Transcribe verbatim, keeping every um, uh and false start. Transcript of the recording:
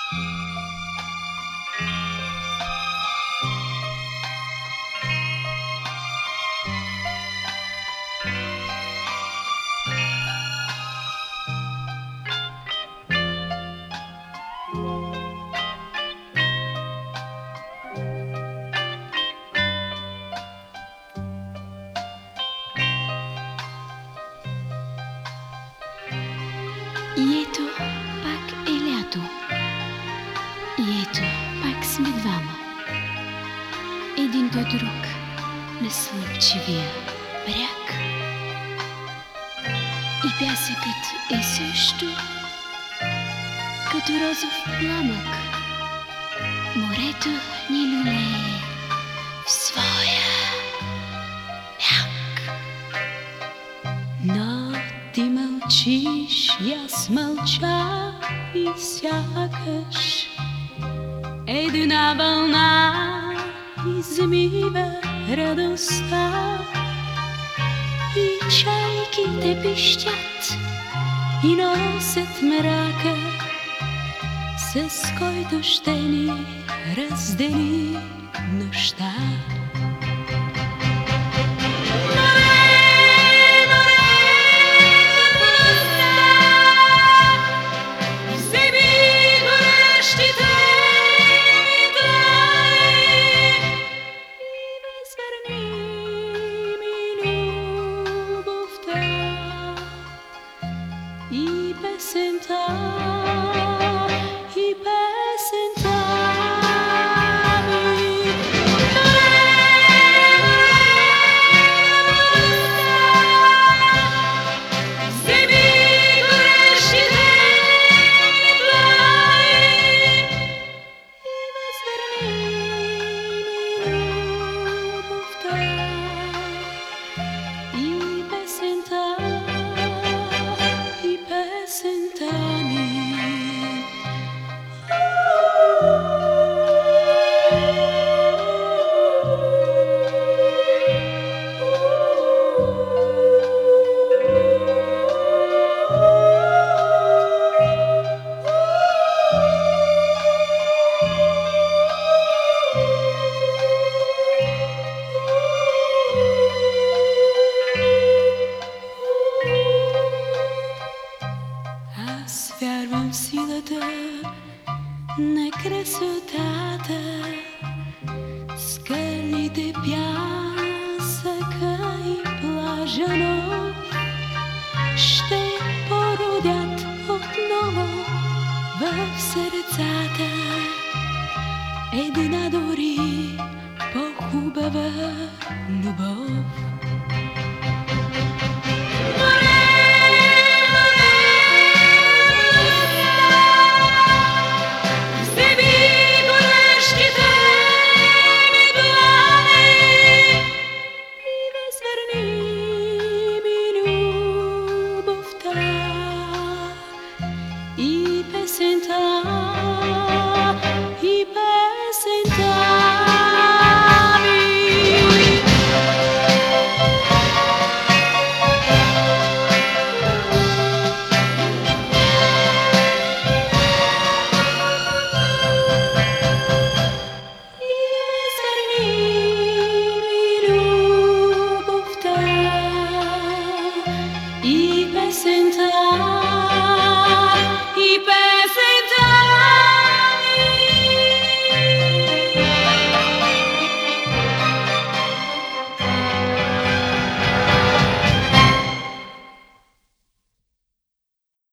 И ето пак е лято. И ето пак сме двама. Един до друг на слънчевия бряг. И пясъкът е също като розов пламък. Морето ни люлее в своя бяг. Но ти мълчиш, и аз мълча, и сякаш една вълна измива радостта. И чайките пищят и носят мрака, с който ще ни раздели нощта. И песента, и песента ми. Вземи горещите ми длани и възвърни ми любовта. И песента, песента ми. Аз вярвам в силата на красотата, скалите, пясъка и плажа, но ще породят отново в сърцата една дори по-хубава любов. И песента